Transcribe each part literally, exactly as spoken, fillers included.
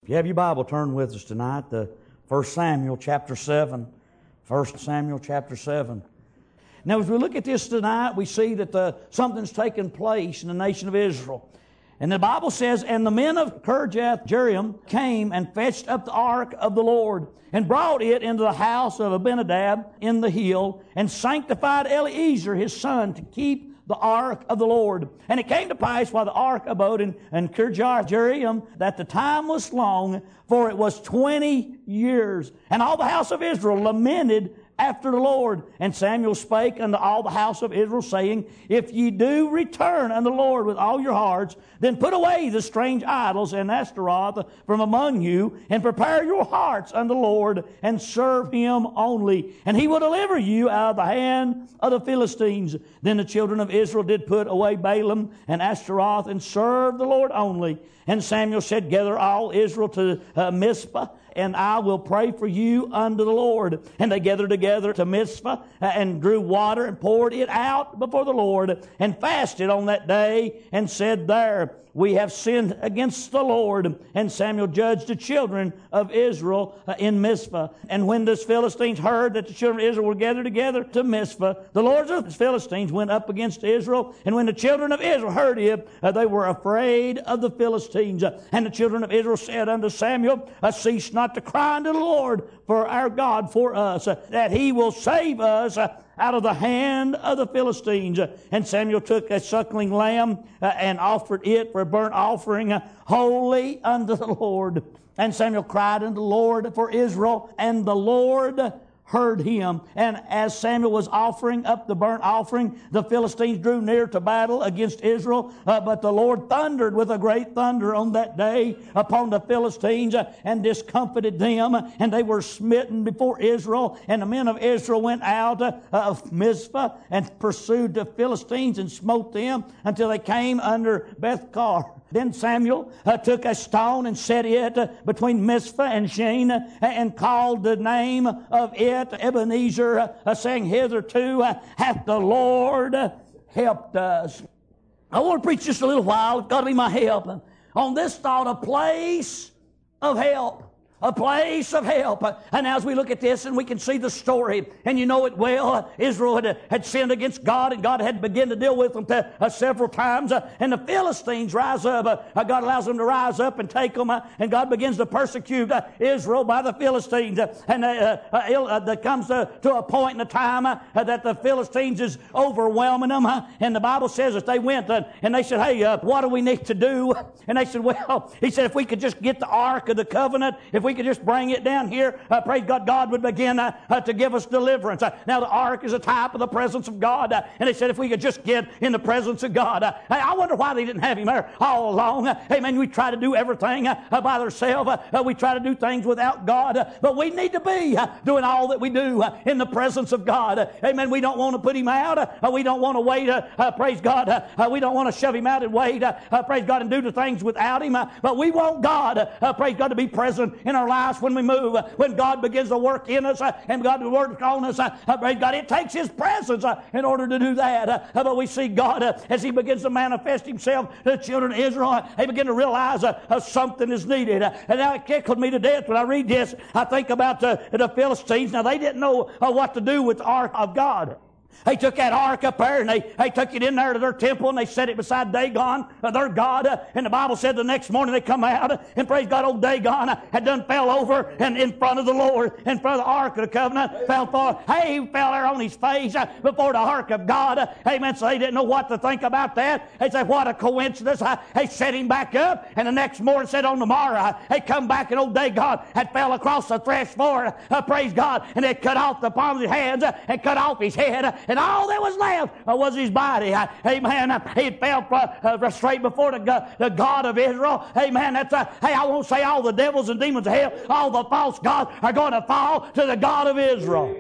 If you have your Bible, turn with us tonight to First Samuel chapter seven. First Samuel chapter seven. Now, as we look at this tonight, we see that the, something's taken place in the nation of Israel. And the Bible says, and the men of Kirjath Jearim came and fetched up the ark of the Lord, and brought it into the house of Abinadab in the hill, and sanctified Eleazar his son to keep the ark of the Lord. And it came to pass while the ark abode in, in Kirjath Jearim that the time was long, for it was twenty years. And all the house of Israel lamented after the Lord. And Samuel spake unto all the house of Israel, saying, If ye do return unto the Lord with all your hearts, then put away the strange idols and Ashtaroth from among you, and prepare your hearts unto the Lord, and serve Him only. And He will deliver you out of the hand of the Philistines. Then the children of Israel did put away Balaam and Ashtaroth, and serve the Lord only. And Samuel said, Gather all Israel to uh, Mizpah, and I will pray for you unto the Lord. And they gathered together to Mizpah, uh, and drew water, and poured it out before the Lord, and fasted on that day, and said there, We have sinned against the Lord. And Samuel judged the children of Israel uh, in Mizpah. And when the Philistines heard that the children of Israel were gathered together to Mizpah, the lords of the Philistines went up against Israel. And when the children of Israel heard it, uh, they were afraid of the Philistines. Uh, and the children of Israel said unto Samuel, uh, Cease not to cry unto the Lord for our God for us, uh, that He will save us uh, out of the hand of the Philistines. And Samuel took a suckling lamb uh, and offered it for a burnt offering, uh, holy unto the Lord. And Samuel cried unto the Lord for Israel, and the Lord heard him. And as Samuel was offering up the burnt offering, the Philistines drew near to battle against Israel. Uh, but the Lord thundered with a great thunder on that day upon the Philistines, uh, and discomfited them, and they were smitten before Israel. And the men of Israel went out uh, of Mizpah and pursued the Philistines and smote them until they came under Bethkar. Then Samuel uh, took a stone and set it uh, between Mizpah and Shen, uh, and called the name of it Ebenezer, uh, saying, Hitherto uh, hath the Lord uh, helped us. I want to preach just a little while. It's got to be my help. On this thought, a place of help. A place of help. And as we look at this and we can see the story, and you know it well, Israel had, had sinned against God, and God had begun to deal with them to, uh, several times. Uh, and the Philistines rise up. Uh, God allows them to rise up and take them, uh, and God begins to persecute uh, Israel by the Philistines. Uh, and uh, uh, uh, there comes to, to a point in the time uh, that the Philistines is overwhelming them. Uh, and the Bible says that they went uh, and they said, Hey, uh, what do we need to do? And they said, Well, he said, if we could just get the Ark of the Covenant, if we could just bring it down here, uh, praise God, God would begin uh, uh, to give us deliverance. Uh, now, the ark is a type of the presence of God. Uh, and they said, if we could just get in the presence of God. Uh, I wonder why they didn't have Him there all along. Uh, amen. We try to do everything uh, uh, by ourselves. Uh, uh, we try to do things without God. Uh, but we need to be uh, doing all that we do uh, in the presence of God. Uh, amen. We don't want to put Him out. Uh, we don't want to wait. Uh, uh, praise God. Uh, uh, we don't want to shove Him out and wait. Uh, uh, praise God, and do the things without Him. Uh, but we want God, uh, uh, praise God, to be present in our lives when we move, uh, when God begins to work in us, uh, and God to work on us. Uh, uh, praise God, it takes His presence uh, in order to do that. Uh, uh, but we see God uh, as He begins to manifest Himself to the children of Israel. Uh, they begin to realize uh, uh, something is needed. Uh, and now it tickled me to death when I read this. I think about uh, the Philistines. Now they didn't know uh, what to do with the ark of God. They took that ark up there, and they, they took it in there to their temple, and they set it beside Dagon, uh, their god. Uh, and the Bible said the next morning they come out, uh, and praise God, old Dagon uh, had done fell over and in front of the Lord, in front of the ark of the covenant, fell for, hey, he fell there on his face uh, before the ark of God. Uh, amen. So they didn't know what to think about that. They said, what a coincidence. Uh, they set him back up, and the next morning said on the morrow, uh, they come back, and old Dagon had fell across the thresh floor, uh, praise God, and they cut off the palms of his hands uh, and cut off his head, uh, and all that was left uh, was his body. Uh, amen. Uh, he fell uh, uh, straight before the God, the God of Israel. Amen. That's uh, hey, I won't say all the devils and demons of hell, all the false gods are going to fall to the God of Israel.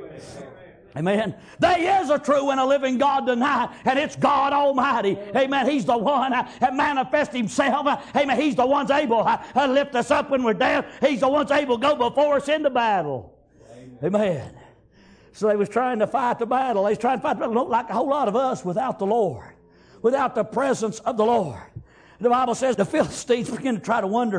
Amen. Amen. There is a true and a living God tonight, and it's God Almighty. Amen. He's the one uh, that manifests Himself. Uh, amen. He's the one able uh, to lift us up when we're down. He's the one able to go before us into battle. Amen. Amen. So they was trying to fight the battle. They was trying to fight the battle like a whole lot of us without the Lord, without the presence of the Lord. The Bible says the Philistines began to try to wonder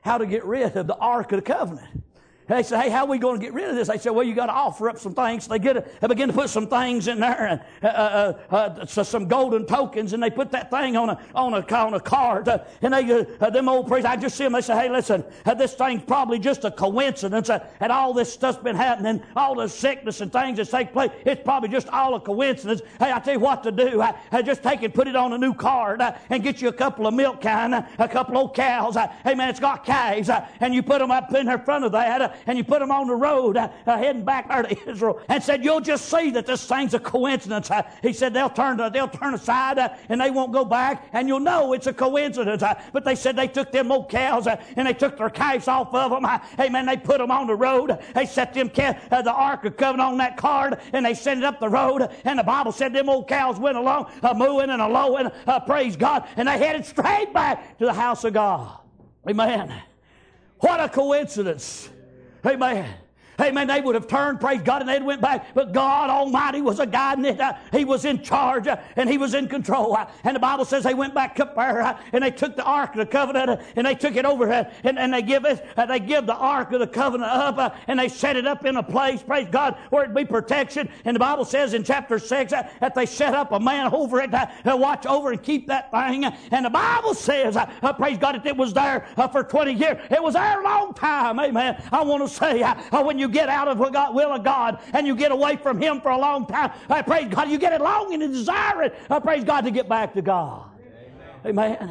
how to get rid of the Ark of the Covenant. They said, hey, how are we going to get rid of this? They said, well, you got to offer up some things. So they get a, they begin to put some things in there, and uh, uh, uh, so some golden tokens, and they put that thing on a on a on a card. Uh, and they, uh, uh, them old priests, I just see them. They say, hey, listen, uh, this thing's probably just a coincidence, uh, and all this stuff's been happening, all the sickness and things that take place. It's probably just all a coincidence. Hey, I tell you what to do. I, I just take and put it on a new card, uh, and get you a couple of milk can, uh, a couple old cows. Uh, hey, man, it's got calves, uh, and you put them up in the front of that. Uh, and you put them on the road uh, uh, heading back there to Israel, and said, you'll just see that this thing's a coincidence. Uh, he said, they'll turn to, they'll turn aside uh, and they won't go back, and you'll know it's a coincidence. Uh, but they said they took them old cows uh, and they took their calves off of them. Uh, hey, man, they put them on the road. They set them ca- uh, the Ark of Covenant on that card, and they sent it up the road, and the Bible said them old cows went along uh, mooing and a lowing, uh, praise God, and they headed straight back to the house of God. Amen. What a coincidence. Amen. Amen. They would have turned, praise God, and they went back. But God Almighty was a guiding it. Uh, he was in charge, uh, and He was in control. Uh, and the Bible says they went back up there, uh, and they took the Ark of the Covenant, uh, and they took it over, uh, and, and they give it, uh, they give the Ark of the Covenant up, uh, and they set it up in a place, praise God, where it'd be protection. And the Bible says in chapter six uh, that they set up a man over it uh, to watch over and keep that thing. And the Bible says, uh, uh, praise God, that it was there uh, for twenty years. It was there a long time. Amen. I want to say, uh, uh, when you get out of the will of God and you get away from Him for a long time, uh, praise God, you get it longing and desiring, uh, praise God, to get back to God. Amen. Amen.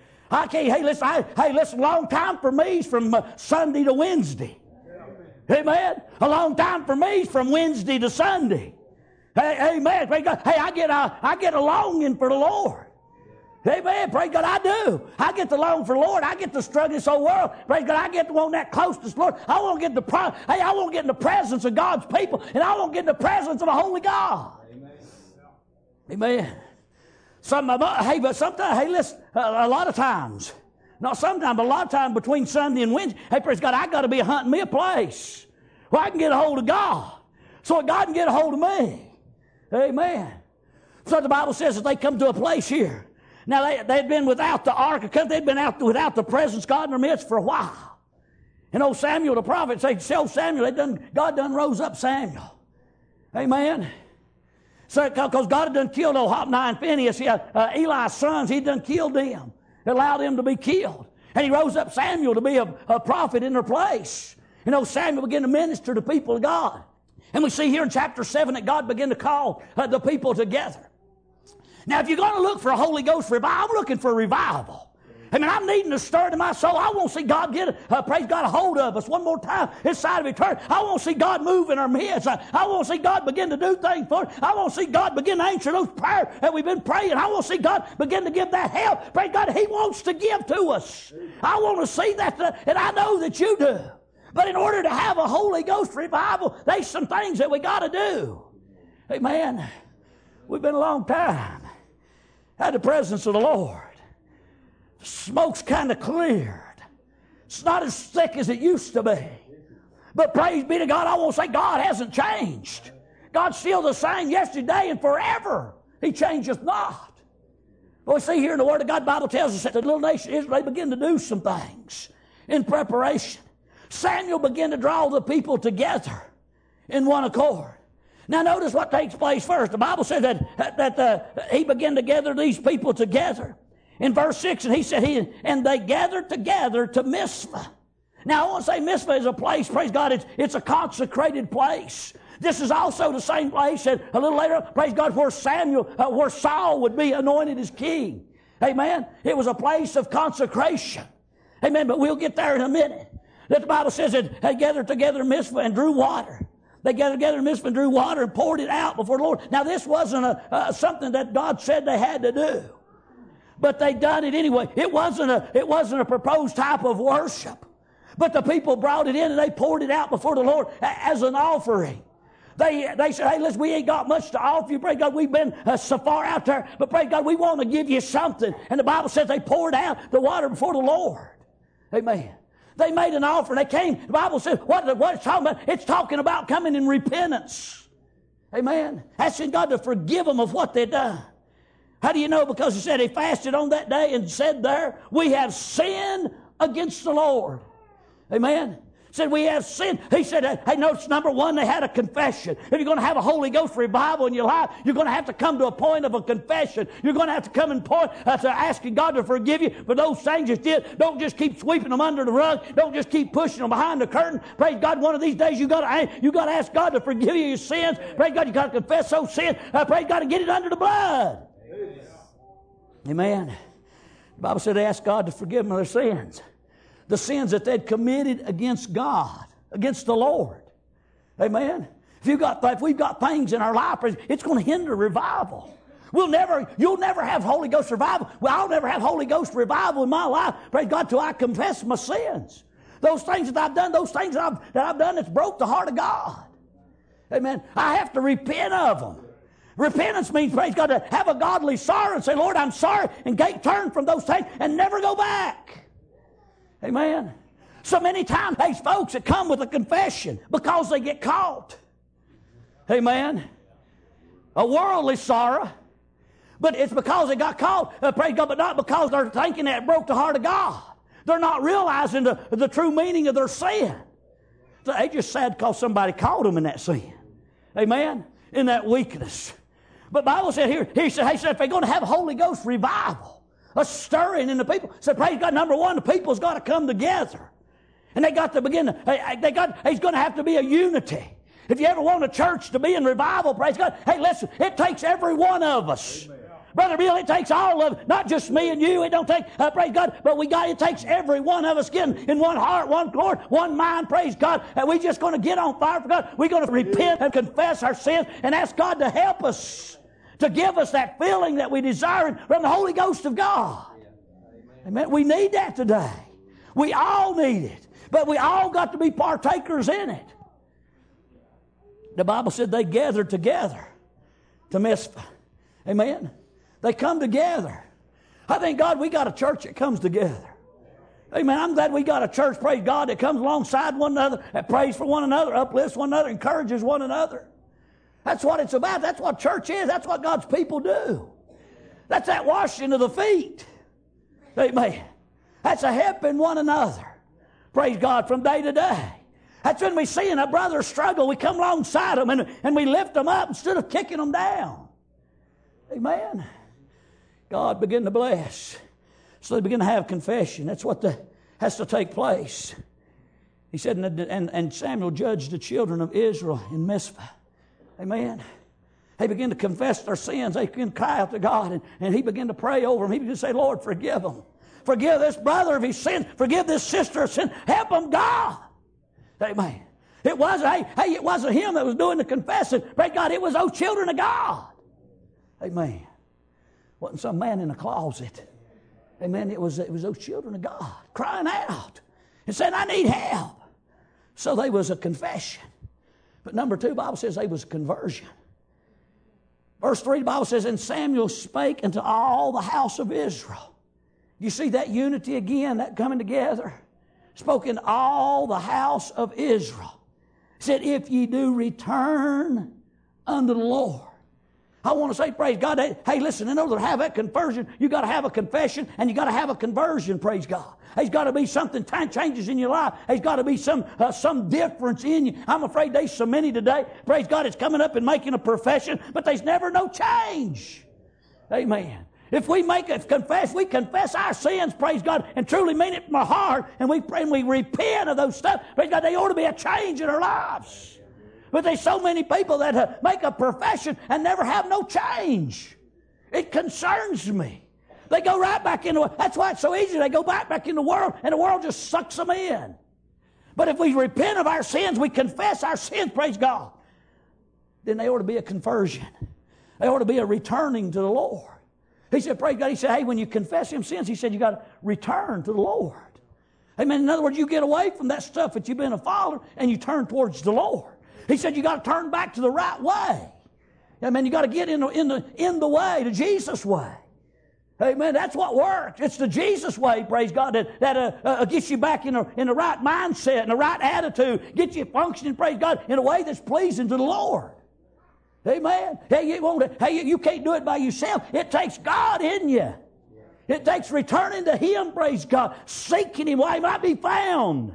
I can't, hey, listen, I, hey, listen, a long time for me is from uh, Sunday to Wednesday. Amen. A long time for me is from Wednesday to Sunday. Hey, amen. Praise God. Hey, I get a, I get a longing for the Lord. Amen. Praise God, I do. I get to long for the Lord. I get to struggle this whole world. Praise God, I get to want that closeness to the Lord. I want to get in the pro- hey, I want to get in the presence of God's people, and I want to get in the presence of the Holy God. Amen. Amen. Some, hey, but sometimes, hey, listen, a, a lot of times, not sometimes, but a lot of times between Sunday and Wednesday, hey, praise God, I got to be hunting me a place where I can get a hold of God, so that God can get a hold of me. Amen. So the Bible says that they come to a place here. Now, they, they'd been without the Ark of Covenant. They'd been out without the presence of God in their midst for a while. And old Samuel the prophet said, "Tell Samuel, they done, God done rose up Samuel." Amen. So, because God had done killed old Hophni and Phinehas, uh, uh, Eli's sons, He done killed them. Allowed them to be killed. And He rose up Samuel to be a, a prophet in their place. And old Samuel began to minister to the people of God. And we see here in chapter seven that God began to call uh, the people together. Now, if you're going to look for a Holy Ghost revival, I'm looking for a revival. I mean, I'm needing to stir in my soul. I want to see God get, uh, praise God, a hold of us one more time this side of eternity. I want to see God move in our midst. I, I want to see God begin to do things for us. I want to see God begin to answer those prayers that we've been praying. I want to see God begin to give that help. Praise God, He wants to give to us. I want to see that, uh, and I know that you do. But in order to have a Holy Ghost revival, there's some things that we got to do. Amen. We've been a long time had the presence of the Lord. The smoke's kind of cleared. It's not as thick as it used to be. But praise be to God, I won't say God hasn't changed. God's still the same yesterday and forever. He changeth not. Well, we see here in the Word of God, the Bible tells us that the little nation of Israel, they begin to do some things in preparation. Samuel began to draw the people together in one accord. Now notice what takes place first. The Bible says that, that uh, he began to gather these people together. In verse six, and he said, he, and they gathered together to Mizpah. Now I want to say Mizpah is a place, praise God, it's, it's a consecrated place. This is also the same place that a little later, praise God, where Samuel, uh, where Saul would be anointed as king. Amen. It was a place of consecration. Amen. But we'll get there in a minute. That the Bible says that they gathered together in Mizpah and drew water. They gathered together in Mizpah and drew water and poured it out before the Lord. Now, this wasn't a, uh, something that God said they had to do. But they done it anyway. It wasn't a, it wasn't a proposed type of worship. But the people brought it in and they poured it out before the Lord as an offering. They, they said, hey, listen, we ain't got much to offer you. Praise God, we've been uh, so far out there. But praise God, we want to give you something. And the Bible says they poured out the water before the Lord. Amen. They made an offering. They came. The Bible says, what, what it's talking about? It's talking about coming in repentance. Amen. Asking God to forgive them of what they've done. How do you know? Because He said He fasted on that day and said there, we have sinned against the Lord. Amen. Said we have sinned. He said, hey, notice number one, they had a confession. If you're going to have a Holy Ghost revival in your life, you're going to have to come to a point of a confession. You're going to have to come and point uh, to asking God to forgive you for those things you did. Don't just keep sweeping them under the rug. Don't just keep pushing them behind the curtain. Praise God, one of these days you got to you got to ask God to forgive you your sins. Praise God, you got to confess those sins. Uh, praise God, and get it under the blood. Amen. Amen. The Bible said they asked God to forgive them their sins. The sins that they'd committed against God, against the Lord. Amen. If you got, if we've got things in our life, it's going to hinder revival. We'll never, you'll never have Holy Ghost revival. Well, I'll never have Holy Ghost revival in my life. Praise God, till I confess my sins. Those things that I've done, those things that I've, that I've done that's broke the heart of God. Amen. I have to repent of them. Repentance means, praise God, to have a godly sorrow and say, Lord, I'm sorry, and turn from those things and never go back. Amen. So many times, these folks that come with a confession because they get caught. Amen. A worldly sorrow, but it's because they got caught, uh, praise God, but not because they're thinking that it broke the heart of God. They're not realizing the, the true meaning of their sin. So they just sad because somebody caught them in that sin. Amen. In that weakness. But the Bible said here, he said, he said, if they're going to have a Holy Ghost revival, a stirring in the people. So praise God, number one, the people's got to come together. And they got to begin to, they got, there's going to have to be a unity. If you ever want a church to be in revival, praise God, hey, listen, it takes every one of us. Amen. Brother Bill, it takes all of us, not just me and you. It don't take, uh, praise God, but we got, it takes every one of us getting in one heart, one Lord, one mind, praise God. And we're just going to get on fire for God. We're going to repent and confess our sins and ask God to help us, to give us that feeling that we desire from the Holy Ghost of God. Amen. We need that today. We all need it. But we all got to be partakers in it. The Bible said they gathered together to Mizpah. Amen. They come together. I thank God we got a church that comes together. Amen. I'm glad we got a church, praise God, that comes alongside one another, that prays for one another, uplifts one another, encourages one another. That's what it's about. That's what church is. That's what God's people do. That's that washing of the feet. Amen. That's a helping one another. Praise God, from day to day. That's when we see a brother struggle, we come alongside them and, and we lift them up instead of kicking them down. Amen. God begin to bless. So they begin to have confession. That's what the, has to take place. He said, and, and, and Samuel judged the children of Israel in Mizpah. Amen. They began to confess their sins. They began to cry out to God, and, and he began to pray over them. He began to say, Lord, forgive them. Forgive this brother of his sin. Forgive this sister of sin. Help them, God. Amen. It wasn't, hey, hey, it wasn't him that was doing the confessing. Praise God, it was those children of God. Amen. Wasn't some man in a closet. Amen. It was, it was those children of God crying out and saying, I need help. So there was a confession. But number two, the Bible says there was conversion. Verse three, the Bible says, and Samuel spake unto all the house of Israel. You see that unity again, that coming together? Spoke in all the house of Israel. Said, if ye do return unto the Lord. I want to say, praise God. Hey, listen, in order to have that conversion, you got to have a confession and you got to have a conversion, praise God. There's got to be something time changes in your life. There's got to be some uh, some difference in you. I'm afraid there's so many today, praise God, it's coming up and making a profession, but there's never no change. Amen. If we make it confess, we confess our sins, praise God, and truly mean it from our heart, and we pray and we repent of those stuff, praise God, there ought to be a change in our lives. But there's so many people that uh, make a profession and never have no change. It concerns me. They go right back into, that's why it's so easy. They go back, back in the world, and the world just sucks them in. But if we repent of our sins, we confess our sins, praise God, then there ought to be a conversion. There ought to be a returning to the Lord. He said, praise God, he said, hey, when you confess him sins, he said, you got to return to the Lord. Amen. In other words, you get away from that stuff that you've been a follower, and you turn towards the Lord. He said, you got to turn back to the right way. Amen. You got to get in the, in the, in the way, the Jesus way. Amen. That's what works. It's the Jesus way, praise God, that, that uh, uh, gets you back in, a, in the right mindset, in the right attitude, gets you functioning, praise God, in a way that's pleasing to the Lord. Amen. Hey, you, won't, hey, you can't do it by yourself. It takes God in you. It takes returning to Him, praise God, seeking Him while He might be found.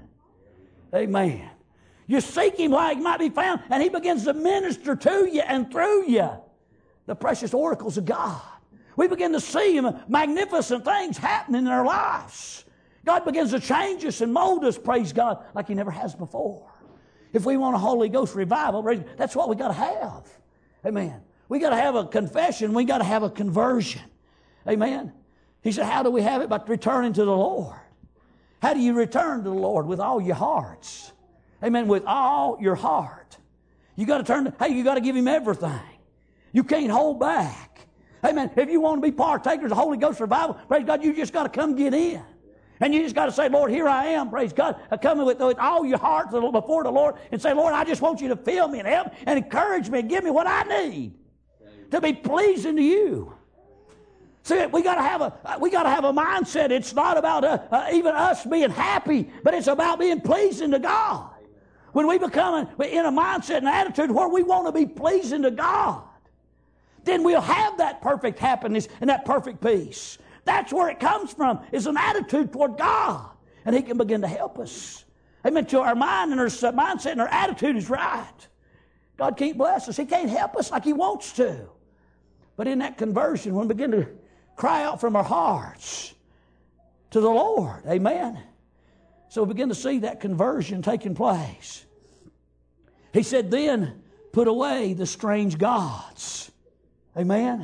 Amen. You seek Him while He might be found, and He begins to minister to you and through you the precious oracles of God. We begin to see magnificent things happening in our lives. God begins to change us and mold us, praise God, like He never has before. If we want a Holy Ghost revival, that's what we got to have. Amen. We got to have a confession. We got to have a conversion. Amen. He said, how do we have it? By returning to the Lord. How do you return to the Lord? With all your hearts. Amen. With all your heart. You got to turn to, hey, you got to give Him everything. You can't hold back. Amen. If you want to be partakers of the Holy Ghost revival, praise God, you just got to come get in. And you just got to say, Lord, here I am, praise God. I come with, with all your heart before the Lord and say, Lord, I just want you to fill me and help and encourage me and give me what I need to be pleasing to you. See, we got to have a we got to have a mindset. It's not about uh, uh, even us being happy, but it's about being pleasing to God. When we become in a mindset and attitude where we want to be pleasing to God, then we'll have that perfect happiness and that perfect peace. That's where it comes from, is an attitude toward God. And He can begin to help us. Amen. To our mind and our mindset and our attitude is right. God can't bless us. He can't help us like He wants to. But in that conversion, when we begin to cry out from our hearts to the Lord, amen. So we begin to see that conversion taking place. He said, then put away the strange gods. Amen.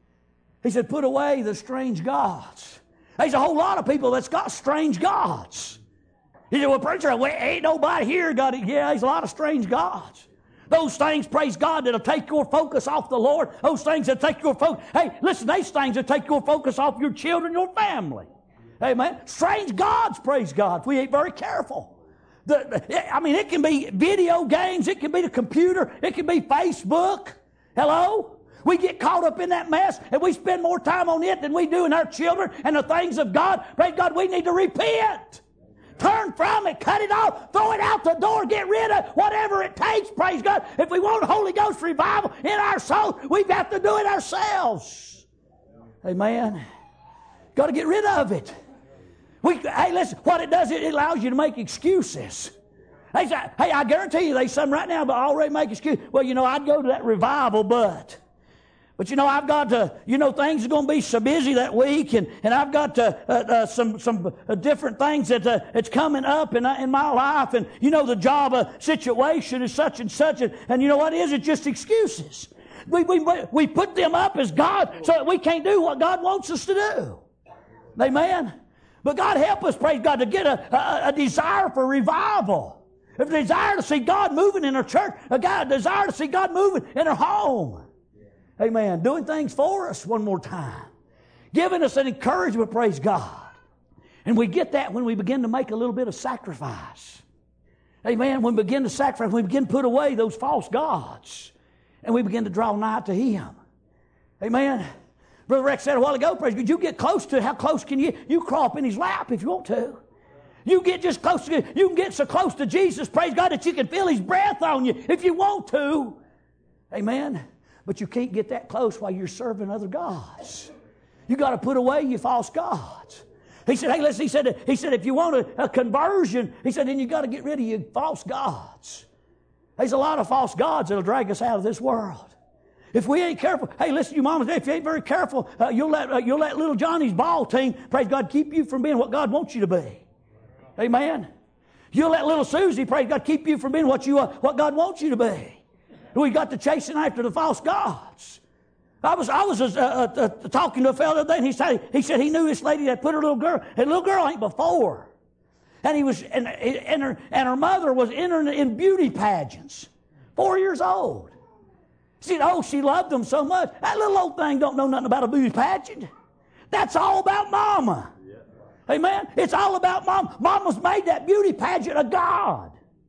He said, put away the strange gods. There's a whole lot of people that's got strange gods. He said, well, preacher, well, ain't nobody here got it. Yeah, there's a lot of strange gods. Those things, praise God, that'll take your focus off the Lord. Those things that take your focus. Hey, listen, these things that take your focus off your children, your family. Amen. Strange gods, praise God, if we ain't very careful. The, I mean, it can be video games. It can be the computer. It can be Facebook. Hello? We get caught up in that mess and we spend more time on it than we do in our children and the things of God. Praise God, we need to repent. Turn from it, cut it off, throw it out the door, get rid of whatever it takes, praise God. If we want Holy Ghost revival in our soul, we've got to do it ourselves. Amen. Got to get rid of it. We, hey, listen, what it does, it allows you to make excuses. They say, hey, I guarantee you there's some right now, but I already make excuses. Well, you know, I'd go to that revival, but... But, you know, I've got to, you know, things are going to be so busy that week, and, and I've got to, uh, uh, some some uh, different things that uh, it's coming up in, uh, in my life, and, you know, the job uh, situation is such and such, and, and you know what it is? It's just excuses. We, we, we put them up as God so that we can't do what God wants us to do. Amen? But God help us, praise God, to get a, a, a desire for revival. A desire to see God moving in our church, a desire to see God moving in our home. Amen. Doing things for us one more time. Giving us an encouragement, praise God. And we get that when we begin to make a little bit of sacrifice. Amen. When we begin to sacrifice, we begin to put away those false gods. And we begin to draw nigh to Him. Amen. Brother Rex said a while ago, praise God, you get close to, how close can you? You crawl up in His lap if you want to. You get just close to, you can get so close to Jesus, praise God, that you can feel His breath on you if you want to. Amen. But you can't get that close while you're serving other gods. You got to put away your false gods. He said, hey, listen, he said, he said if you want a, a conversion, he said, then you got to get rid of your false gods. There's a lot of false gods that'll drag us out of this world. If we ain't careful, hey, listen, you mamas, if you ain't very careful, uh, you'll let uh, you'll let little Johnny's ball team, praise God, keep you from being what God wants you to be. Amen. You'll let little Susie, praise God, keep you from being what you uh, what God wants you to be. We got to chasing after the false gods. I was I was uh, uh, uh, talking to a fellow the other day, and he said he said he knew this lady that put her little girl, and little girl ain't before, and he was and and her and her mother was entering in beauty pageants, four years old. She said, oh, she loved them so much. That little old thing don't know nothing about a beauty pageant. That's all about Mama. Yeah. Amen. It's all about Mama. Mama's made that beauty pageant a god.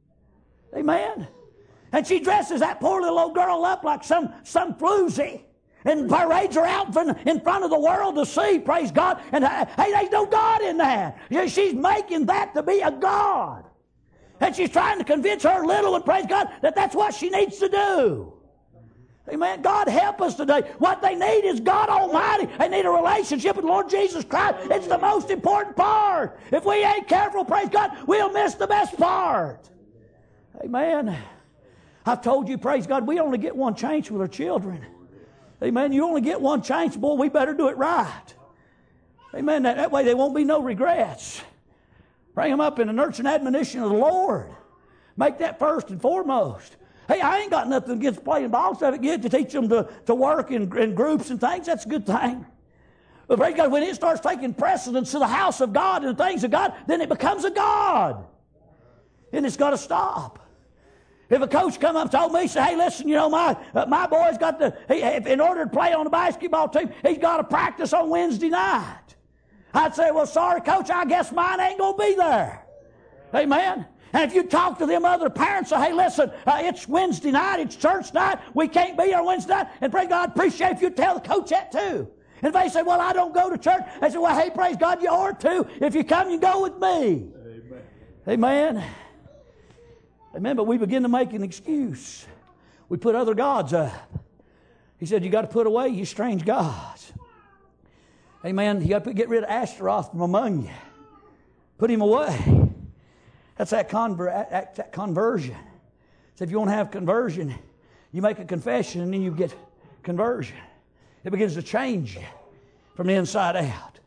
Amen. And she dresses that poor little old girl up like some, some floozy and parades her out in front of the world to see, praise God. And uh, hey, there's no God in that. She's making that to be a god. And she's trying to convince her little one, praise God, that that's what she needs to do. Amen. God help us today. What they need is God Almighty. They need a relationship with Lord Jesus Christ. It's the most important part. If we ain't careful, praise God, we'll miss the best part. Amen. I've told you, praise God, we only get one chance with our children. Amen. You only get one chance, boy, we better do it right. Amen. That, that way there won't be no regrets. Bring them up in the nurture and admonition of the Lord. Make that first and foremost. Hey, I ain't got nothing against playing ball stuff. It good to teach them to, to work in, in groups and things. That's a good thing. But praise God, when it starts taking precedence to the house of God and the things of God, then it becomes a God. And it's got to stop. If a coach come up and told me, say, hey, listen, you know, my uh, my boy's got to, he, in order to play on the basketball team, he's got to practice on Wednesday night. I'd say, well, sorry, coach, I guess mine ain't going to be there. Amen. And if you talk to them other parents, say, hey, listen, uh, it's Wednesday night, it's church night, we can't be here Wednesday night, and pray God, appreciate if you tell the coach that too. And if they say, well, I don't go to church, they say, well, hey, praise God, you ought to. If you come, you go with me. Amen. Amen. Amen, but we begin to make an excuse. We put other gods up. He said, you got to put away you strange gods. Amen. You got to get rid of Ashtaroth from among you. Put him away. That's that, conver- that conversion. So if you want to have conversion, you make a confession and then you get conversion. It begins to change you from the inside out.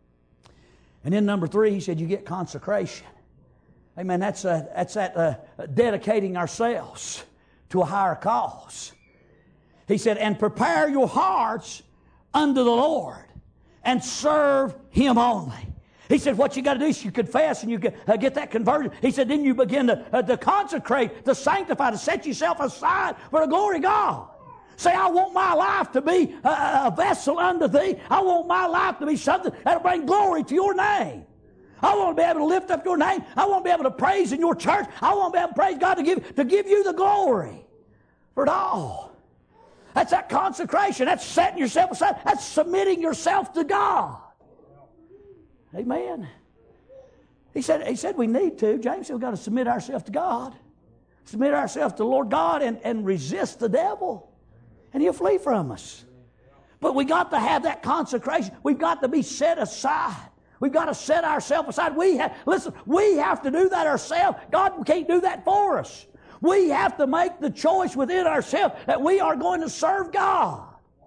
And then number three, he said, you get consecration. Amen. That's, a, that's that uh, dedicating ourselves to a higher cause. He said, and prepare your hearts unto the Lord and serve Him only. He said, what you got to do is you confess and you get, uh, get that conversion. He said, then you begin to, uh, to consecrate, to sanctify, to set yourself aside for the glory of God. Say, I want my life to be a, a vessel unto Thee. I want my life to be something that'll bring glory to Your name. I want to be able to lift up Your name. I want to be able to praise in Your church. I want to be able to praise God to give, to give You the glory for it all. That's that consecration. That's setting yourself aside. That's submitting yourself to God. Amen. He said, he said we need to. James said we've got to submit ourselves to God. Submit ourselves to the Lord God and, and resist the devil. And He'll flee from us. But we got to have that consecration. We've got to be set aside. We've got to set ourselves aside. We have, listen, we have to do that ourselves. God can't do that for us. We have to make the choice within ourselves that we are going to serve God.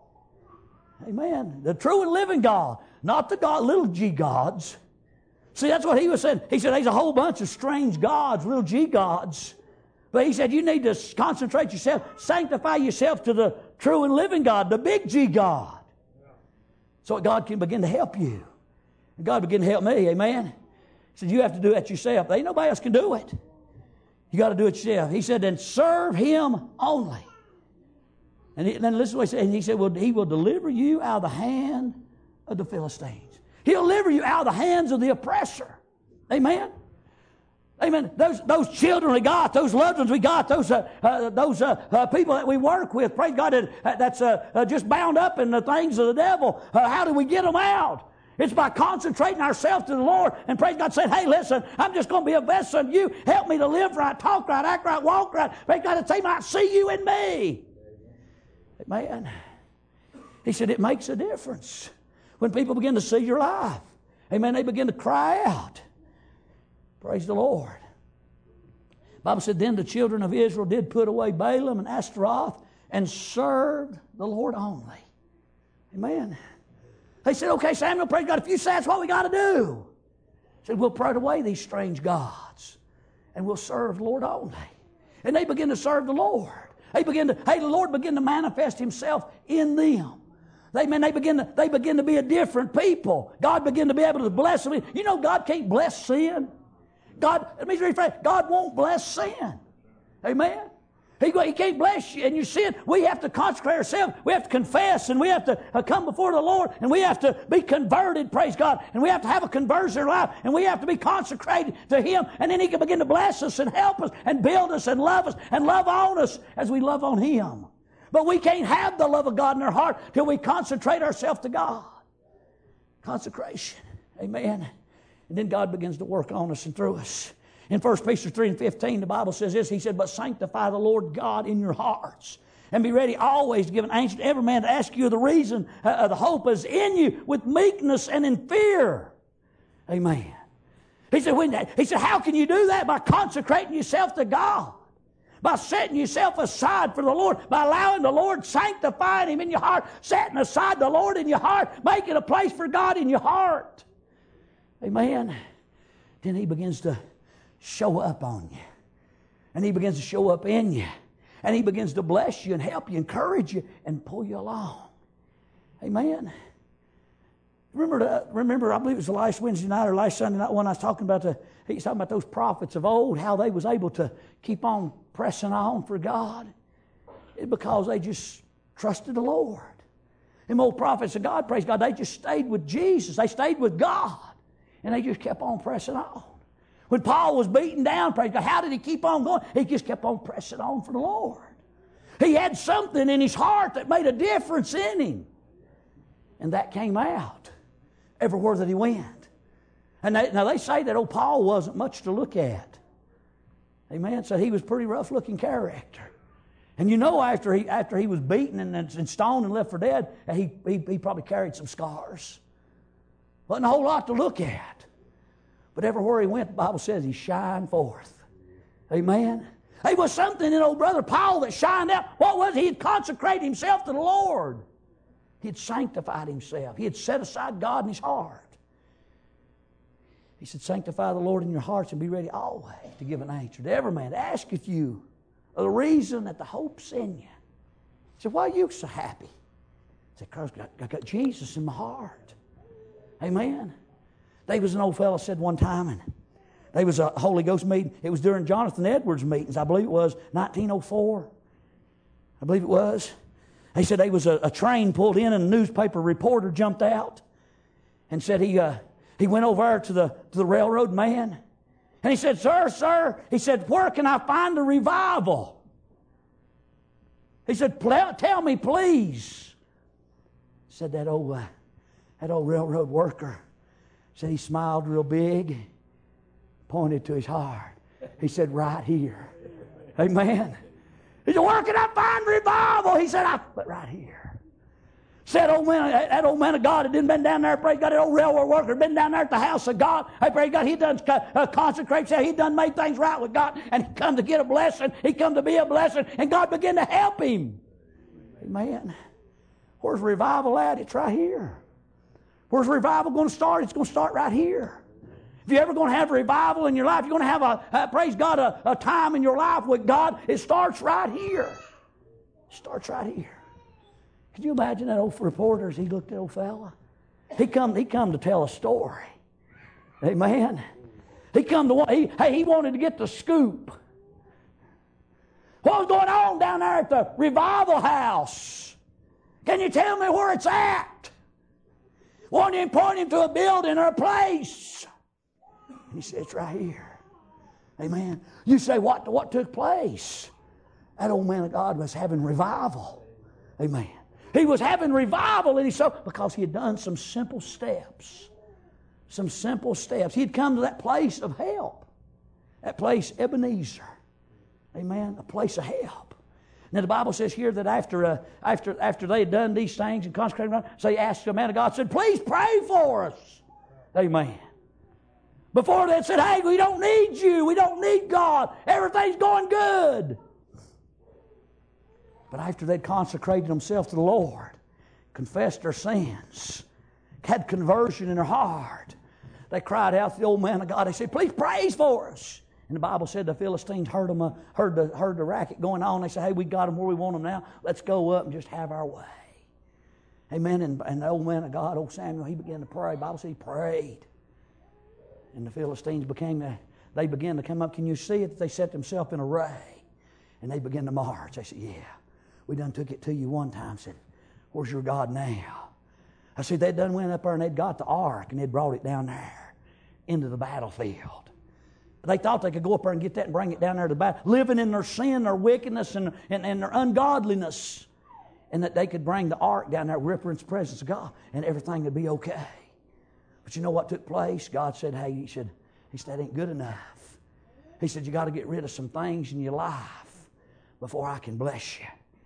Amen. The true and living God. Not the God, little g gods. See, that's what he was saying. He said there's a whole bunch of strange gods, little g gods. But he said you need to concentrate yourself, sanctify yourself to the true and living God, the big G God. So God can begin to help you. And God begin to help me, amen? He said you have to do that yourself. Ain't nobody else can do it. You got to do it yourself. He said, then serve Him only. And then listen to what he said. And he said, well, He will deliver you out of the hand of the Philistines. He'll deliver you out of the hands of the oppressor. Amen? Amen. Those, those children we got, those loved ones we got, those, uh, uh, those uh, uh, people that we work with, praise God, that, that's uh, uh, just bound up in the things of the devil. Uh, how do we get them out? It's by concentrating ourselves to the Lord and praise God saying, hey, listen, I'm just going to be a vessel of You. Help me to live right, talk right, act right, walk right. Praise God that they might see You in me. Amen. He said it makes a difference when people begin to see your life. Amen. They begin to cry out. Praise the Lord. The Bible said, then the children of Israel did put away Balaam and Ashtaroth and served the Lord only. Amen. They said, okay, Samuel, praise God, if You say that's what we got to do. He said, we'll put away these strange gods and we'll serve the Lord only. And they begin to serve the Lord. They begin to, hey, the Lord begin to manifest Himself in them. They, man, they begin to, they begin to be a different people. God begin to be able to bless them. You know God can't bless sin. God, let me rephrase, God won't bless sin. Amen? He, he can't bless you and your sin. We have to consecrate ourselves. We have to confess and we have to uh, come before the Lord and we have to be converted, praise God. And we have to have a conversion in our life and we have to be consecrated to Him. And then He can begin to bless us and help us and build us and love us and love on us as we love on Him. But we can't have the love of God in our heart till we concentrate ourselves to God. Consecration. Amen. And then God begins to work on us and through us. In First Peter three and fifteen, the Bible says this. He said, but sanctify the Lord God in your hearts and be ready always to give an answer to every man to ask you the reason uh, of the hope is in you with meekness and in fear. Amen. He said, when, he said, how can you do that? By consecrating yourself to God. By setting yourself aside for the Lord. By allowing the Lord, sanctifying Him in your heart. Setting aside the Lord in your heart. Making a place for God in your heart. Amen. Then He begins to show up on you. And He begins to show up in you. And He begins to bless you and help you, encourage you, and pull you along. Amen. Remember, the, remember, I believe it was the last Wednesday night or last Sunday night when I was talking about the, he's talking about those prophets of old, how they was able to keep on pressing on for God. It's because they just trusted the Lord. Them old prophets of God, praise God, they just stayed with Jesus. They stayed with God. And they just kept on pressing on. When Paul was beaten down, praise God, how did he keep on going? He just kept on pressing on for the Lord. He had something in his heart that made a difference in him. And that came out everywhere that he went. And they, now they say that old Paul wasn't much to look at. Amen. So he was a pretty rough looking character. And you know after he after he was beaten and, and stoned and left for dead, he, he, he probably carried some scars. Wasn't a whole lot to look at. But everywhere he went, the Bible says he shined forth. Amen. There was something in old brother Paul that shined out. What was it? He had consecrated himself to the Lord. He had sanctified himself. He had set aside God in his heart. He said, sanctify the Lord in your hearts and be ready always to give an answer to every man. To ask if you are the reason that the hope's in you. He said, why are you so happy? He said, because I got Jesus in my heart. Amen. There was an old fellow said one time, and there was a Holy Ghost meeting. It was during Jonathan Edwards' meetings. I believe it was nineteen oh four. I believe it was. He said there was a, a train pulled in, and a newspaper reporter jumped out and said he uh, he went over there to the to the railroad man, and he said, "Sir, sir," he said, "where can I find a revival?" He said, "Tell me, please." Said that old uh, that old railroad worker. Said he smiled real big, pointed to his heart. He said, right here. Amen. He said, where can I find revival? He said, I but right here. Said old man, that old man of God had been down there, praise God, that old railroad worker had been down there at the house of God. Hey, praise God, he done uh, consecrate, he done made things right with God, and he come to get a blessing. He come to be a blessing, and God began to help him. Amen. Where's revival at? It's right here. Where's revival going to start? It's going to start right here. If you're ever going to have revival in your life, you're going to have a, a praise God, a, a time in your life with God, it starts right here. It starts right here. Can you imagine that old reporter as he looked at the old fella? He come, he come to tell a story. Amen. He come to, he, hey, he wanted to get the scoop. What was going on down there at the revival house? Can you tell me where it's at? Wanted him to point him to a building or a place. And he said, it's right here. Amen. You say, what, what took place? That old man of God was having revival. Amen. He was having revival in his soul because he had done some simple steps. Some simple steps. He had come to that place of help. That place, Ebenezer. Amen. A place of help. Now the Bible says here that after uh, after after they had done these things and consecrated, so he asked the man of God, said, please pray for us. Amen. Before that said, hey, we don't need you. We don't need God. Everything's going good. But after they'd consecrated themselves to the Lord, confessed their sins, had conversion in their heart, they cried out to the old man of God. They said, please pray for us. And the Bible said the Philistines heard them, uh, heard the heard the racket going on. They said, hey, we got them where we want them now. Let's go up and just have our way. Amen. And, and the old man of God, old Samuel, he began to pray. The Bible said he prayed. And the Philistines became, the, they began to come up. Can you see it? They set themselves in array. And they began to march. They said, yeah, we done took it to you one time. I said, where's your God now? I said, they done went up there and they'd got the ark and they'd brought it down there into the battlefield. They thought they could go up there and get that and bring it down there to the battle, living in their sin, their wickedness, and, and, and their ungodliness, and that they could bring the ark down there, reverence the presence of God, and everything would be okay. But you know what took place? God said, hey, he said, he said, that ain't good enough. He said, you got to get rid of some things in your life before I can bless you.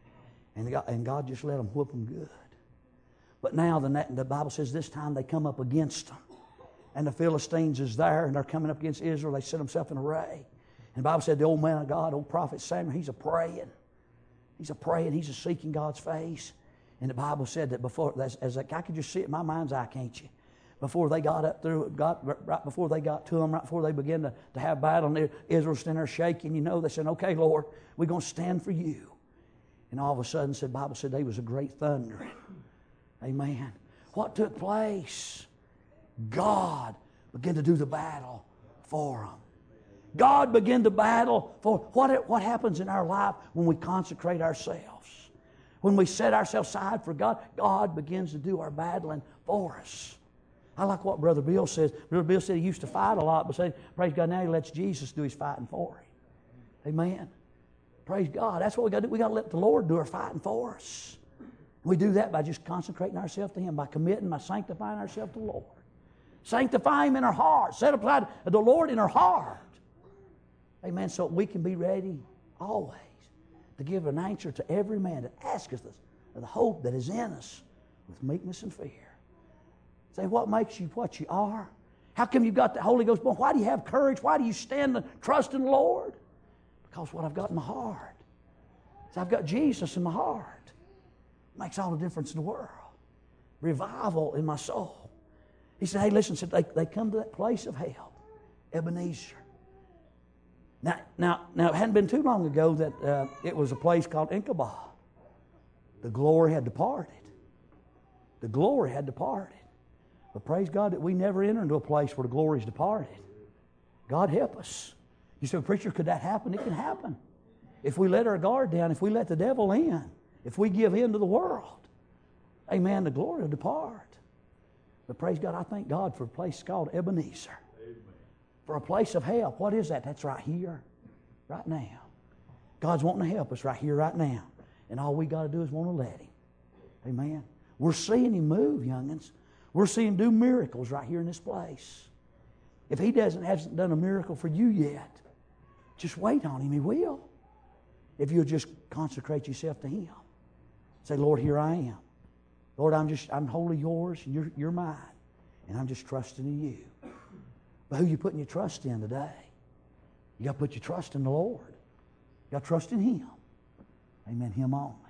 And God, and God just let them whoop them good. But now the, the Bible says this time they come up against them. And the Philistines is there, and they're coming up against Israel. They set themselves in array. And the Bible said the old man of God, old prophet Samuel, he's a praying. He's a praying. He's a seeking God's face. And the Bible said that before, as, as I, I could just see it in my mind's eye, can't you? Before they got up through, got, right before they got to them, right before they began to, to have battle, and Israel's standing there shaking, you know, they said, okay, Lord, we're going to stand for you. And all of a sudden, the Bible said there was a great thundering. Amen. What took place? God began to do the battle for them. God began to battle for what, what happens in our life when we consecrate ourselves. When we set ourselves aside for God, God begins to do our battling for us. I like what Brother Bill says. Brother Bill said he used to fight a lot, but said, praise God, now he lets Jesus do his fighting for him. Amen. Praise God. That's what we got to do. We got to let the Lord do our fighting for us. We do that by just consecrating ourselves to Him, by committing, by sanctifying ourselves to the Lord. Sanctify Him in our heart. Set aside the Lord in our heart. Amen. So we can be ready always to give an answer to every man that asketh us of the hope that is in us with meekness and fear. Say, what makes you what you are? How come you've got the Holy Ghost born? Why do you have courage? Why do you stand and trust in the Lord? Because what I've got in my heart. So I've got Jesus in my heart. It makes all the difference in the world. Revival in my soul. He said, hey, listen, said they, they come to that place of help, Ebenezer. Now, now, now, it hadn't been too long ago that uh, it was a place called Ichabod. The glory had departed. The glory had departed. But praise God that we never enter into a place where the glory is departed. God help us. You say, preacher, could that happen? It can happen. If we let our guard down, if we let the devil in, if we give in to the world, amen, the glory will depart. But praise God, I thank God for a place called Ebenezer. Amen. For a place of help. What is that? That's right here, right now. God's wanting to help us right here, right now. And all we got to do is want to let Him. Amen. We're seeing Him move, young'uns. We're seeing Him do miracles right here in this place. If He doesn't hasn't done a miracle for you yet, just wait on Him. He will. If you'll just consecrate yourself to Him. Say, Lord, here I am. Lord, I'm just I'm wholly yours and you're you're mine. And I'm just trusting in you. But who you putting your trust in today? You got to put your trust in the Lord. You got to trust in Him. Amen. Him only.